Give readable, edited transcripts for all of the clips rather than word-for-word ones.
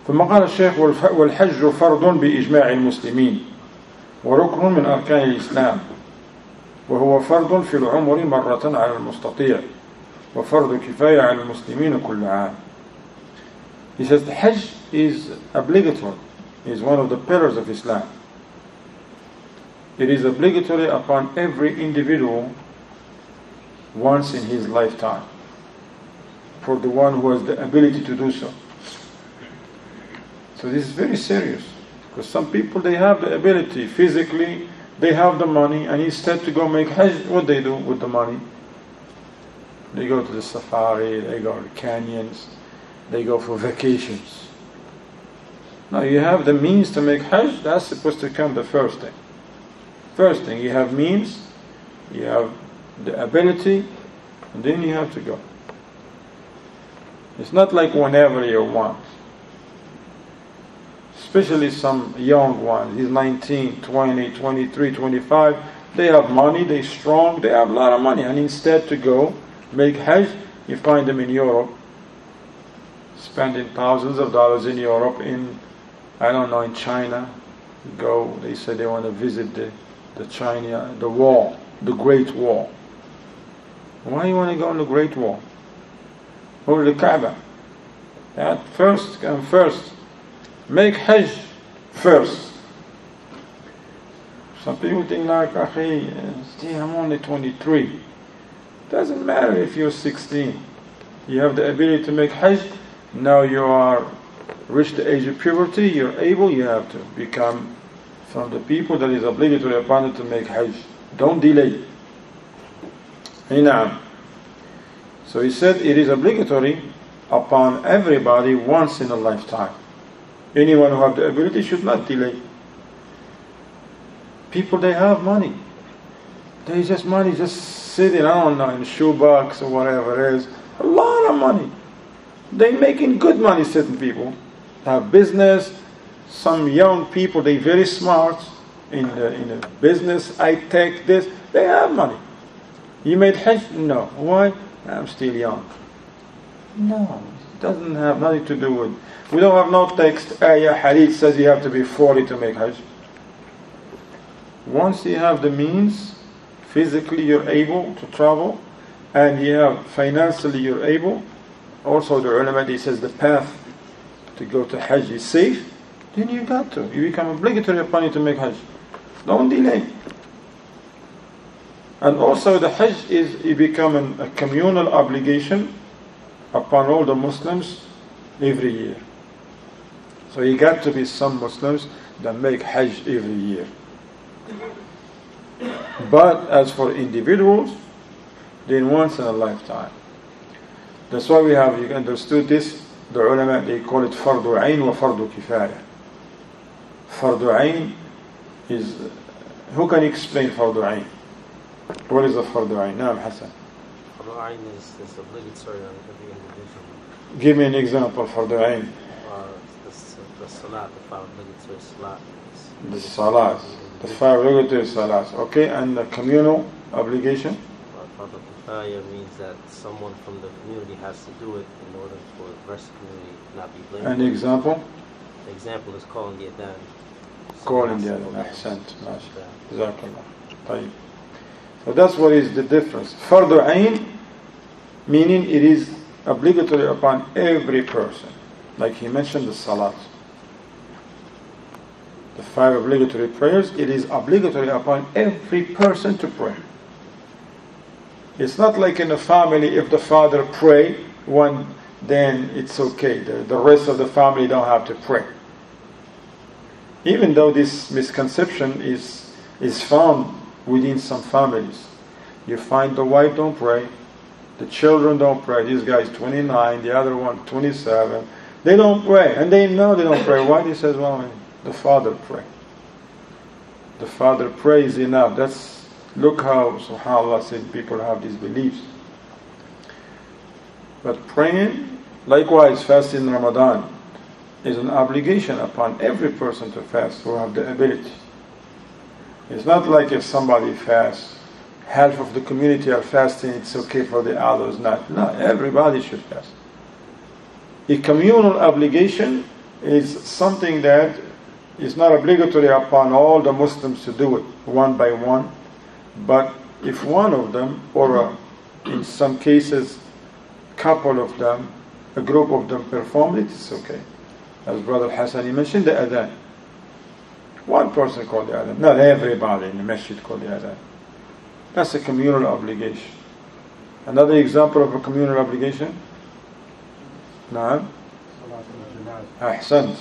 ثم قال الشيخ والحج فرض بإجماع المسلمين وركن من أركان الإسلام وهو فرض في العمر مرة على المستطيع وفرض كفاية على المسلمين كل عام. He says the Hajj is obligatory, is one of the pillars of Islam. It is obligatory upon every individual once in his lifetime, for the one who has the ability to do so. So this is very serious, because some people, they have the ability physically, they have the money, and instead to go make Hajj, what they do with the money? They go to the safari, they go to the canyons, they go for vacations. Now you have the means to make Hajj, that's supposed to come the first thing. First thing, you have means, you have the ability, and then you have to go. It's not like whenever you want. Especially some young ones, he's 19, 20, 23, 25, they have money, they're strong, they have a lot of money, and instead to go make Hajj, you find them in Europe, spending thousands of dollars in Europe, in China. Go, they say they want to visit the China, the wall, the Great Wall. Why do you want to go on the Great Wall? Or the Kaaba? That first come first. Make Hajj first. Some people think like, I'm only 23. Doesn't matter if you're 16. You have the ability to make Hajj. Now you are reached the age of puberty, you're able, you have to become from the people that is obligatory upon you to make Hajj. Don't delay. So he said it is obligatory upon everybody once in a lifetime. Anyone who have the ability should not delay. People, they have money. They just money just sitting, in shoebox or whatever it is. A lot of money. They're making good money, certain people. They have business. Some young people, they're very smart in the business, high-tech, this. They have money. You made Hajj? No. Why? I'm still young. No. It doesn't have nothing to do with. We don't have no text, ayah, hadith says you have to be 40 to make Hajj. Once you have the means, physically you're able to travel, and you have financially you're able, also the ulama, he says the path to go to Hajj is safe, then you got to. You become obligatory upon you to make Hajj. Don't delay. And also the Hajj is becoming a communal obligation upon all the Muslims every year. So you got to be some Muslims that make Hajj every year. But as for individuals, then once in a lifetime. That's why you understood this, the ulama, they call it fardu ayn wa fardu kifaya. Fardu ayn is, who can explain fardu ayn? What is a fardu ayn? Naam Hassan. Fardu ayn is obligatory on every individual. Give me an example of fardu ayn. The salat, the five obligatory salat. The salat. The five obligatory salats. Okay, and the communal obligation? Fardu kifaya means that someone from the community has to do it in order for the rest of the community not be blamed. An example? The example is calling the adhan. Calling the adhan. Ahsant. Jazakallah. Tayyib. So that's what is the difference. Fardu ayn, meaning it is obligatory upon every person. Like he mentioned the salat. The five obligatory prayers, it is obligatory upon every person to pray. It's not like in a family, if the father pray one, then it's okay. The rest of the family don't have to pray. Even though this misconception is found within some families. You find the wife don't pray, the children don't pray. This guy is 29, the other one 27. They don't pray, and they know they don't pray. Why? He says, well, the father pray. The father prays enough. Look how, subhanAllah, said people have these beliefs. But praying, likewise fasting in Ramadan, is an obligation upon every person to fast who have the ability. It's not like if somebody fasts, half of the community are fasting, it's okay for the others not. No, everybody should fast. A communal obligation is something that is not obligatory upon all the Muslims to do it one by one, but if one of them, or in some cases, couple of them, a group of them perform it, it's okay. As Brother Hassani mentioned, the adhan. One person called the adhan, not everybody in the masjid called the adhan. That's a communal obligation. Another example of a communal obligation? نعم. أحسنت.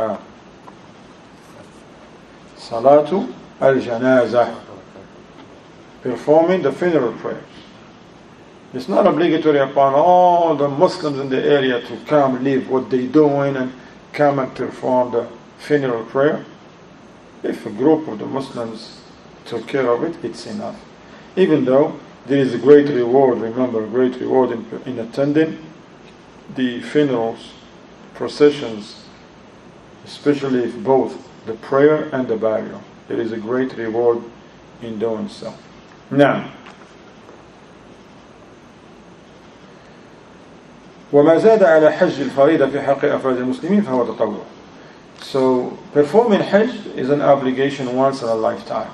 صلاة الجنازة. Performing the funeral prayers. It's not obligatory upon all the Muslims in the area to come, leave what they're doing, and come and perform the funeral prayer. If a group of the Muslims took care of it, it's enough. Even though there is a great reward, remember, great reward in attending the funerals, processions, especially if both the prayer and the burial. There is a great reward in doing so. Now, وما زاد على حج الفريضة في حق أفراد المسلمين فهو تطوع. So performing Hajj is an obligation once in a lifetime.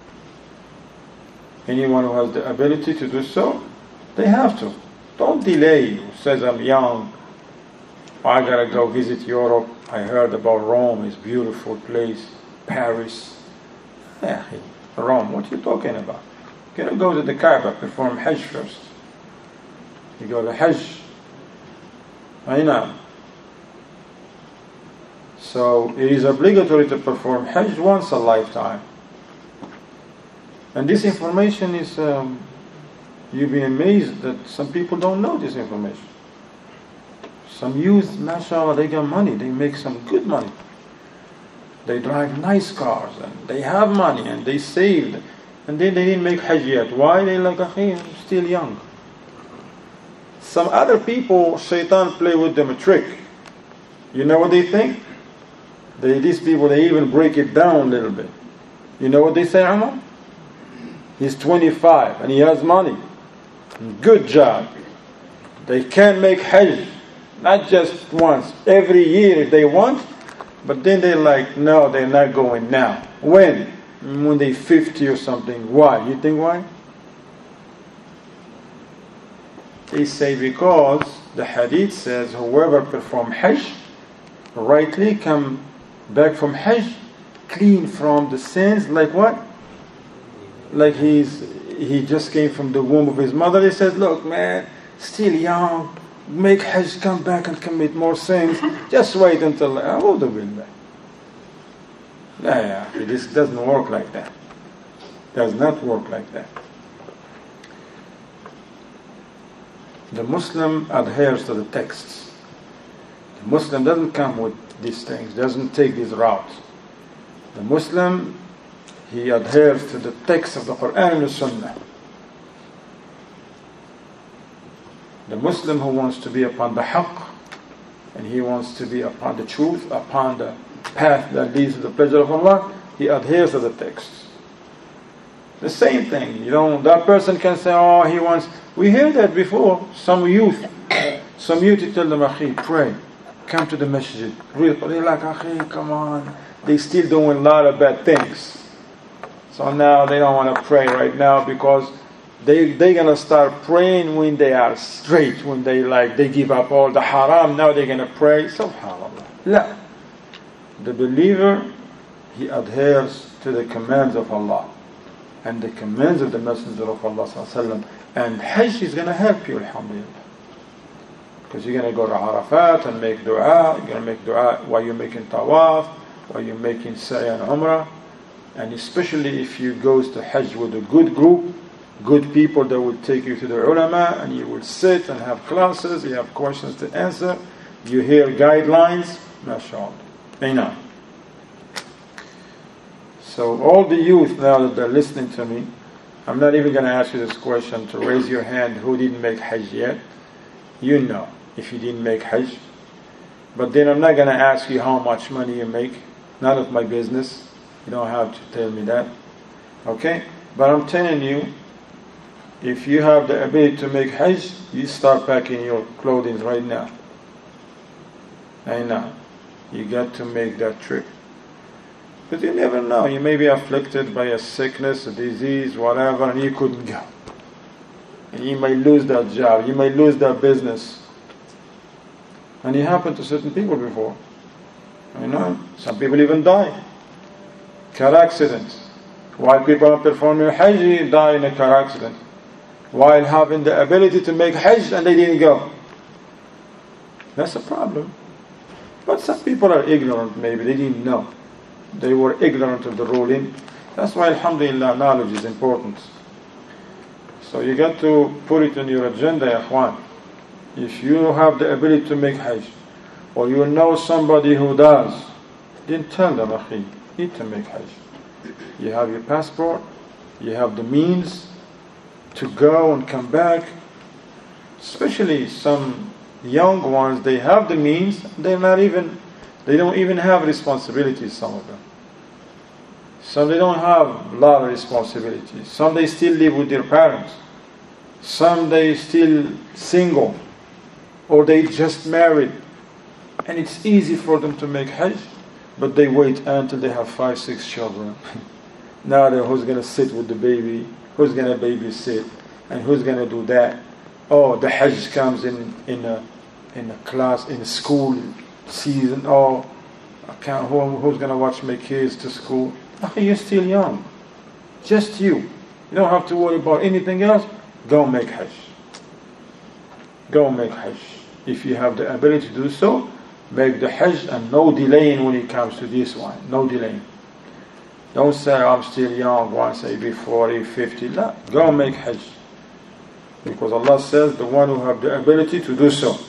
Anyone who has the ability to do so, they have to. Don't delay. Who says I'm young, I gotta go visit Europe. I heard about Rome, it's a beautiful place. Paris. Yeah, Rome, what are you talking about? You gotta go to the Kaaba, perform Hajj first. You go to Hajj. I know. So it is obligatory to perform Hajj once a lifetime. And this information is, you'll be amazed that some people don't know this information. Some youth, mashallah, they got money, they make some good money. They drive nice cars, and they have money, and they saved. And then they didn't make Hajj yet. Why? They're like, I'm still young. Some other people, shaitan play with them a trick. You know what they think? These people, they even break it down a little bit. You know what they say, Umar? He's 25 and he has money. Good job. They can make Hajj, not just once, every year if they want, but then they're like, no, they're not going now. When? When they're 50 or something. Why? You think why? They say because the hadith says whoever perform Hajj rightly come back from Hajj clean from the sins, like what? Like he just came from the womb of his mother. He says, look man, still young, make Hajj, come back and commit more sins. Just wait until A'udhu Billah. This doesn't work like that. Does not work like that. The Muslim adheres to the texts. The Muslim doesn't come with these things, doesn't take these routes. The Muslim, he adheres to the text of the Quran and the Sunnah. The Muslim who wants to be upon the haqq, and he wants to be upon the truth, upon the path that leads to the pleasure of Allah, he adheres to the text. The same thing, that person can say, he wants, we heard that before, some youth you tell them, Akhi, pray, come to the masjid, read, they're like, Akhi, come on, they still doing a lot of bad things. So now they don't want to pray right now because they're going to start praying when they are straight, when they give up all the haram, now they're going to pray. Subhanallah. La. The believer, he adheres to the commands of Allah and the commands of the Messenger of Allah sallallahu alaihi wasallam. And Hajj is going to help you, alhamdulillah. Because you're going to go to Arafat and make dua. You're going to make dua while you're making tawaf, while you're making sa'i and umrah. And especially if you go to Hajj with a good group, good people that will take you to the ulama, and you will sit and have classes, you have questions to answer, you hear guidelines, mashallah. Amen. So all the youth now that they're listening to me, I'm not even going to ask you this question to raise your hand who didn't make Hajj yet. You know if you didn't make Hajj. But then I'm not going to ask you how much money you make. None of my business. You don't have to tell me that. Okay? But I'm telling you, if you have the ability to make Hajj, you start packing your clothing right now. I know. You got to make that trip. But you never know. You may be afflicted by a sickness, a disease, whatever, and you couldn't go. And you may lose that job. You may lose that business. And it happened to certain people before. Some people even die. Car accidents. While people are performing Hajj, die in a car accident. While having the ability to make Hajj and they didn't go. That's a problem. But some people are ignorant, maybe. They didn't know. They were ignorant of the ruling. That's why, alhamdulillah, knowledge is important. So you got to put it in your agenda, ya ikhwan. If you have the ability to make Hajj, or you know somebody who does, then tell them, akhi, need to make Hajj. You have your passport, you have the means to go and come back. Especially some young ones, they have the means, they don't even have responsibilities, some of them. Some they don't have a lot of responsibilities. Some they still live with their parents. Some they still single, or they just married. And it's easy for them to make Hajj, but they wait until they have 5, 6 children. Now who's going to sit with the baby? Who's going to babysit? And who's going to do that? Oh, the Hajj comes in a class, in a school season. Oh, who's going to watch my kids to school? You're still young. Just you. You don't have to worry about anything else. Go make Hajj. Go make Hajj. If you have the ability to do so, make the Hajj, and no delaying when it comes to this one. No delaying. Don't say, I'm still young, once I be 40, 50. No, go make Hajj. Because Allah says, the one who have the ability to do so.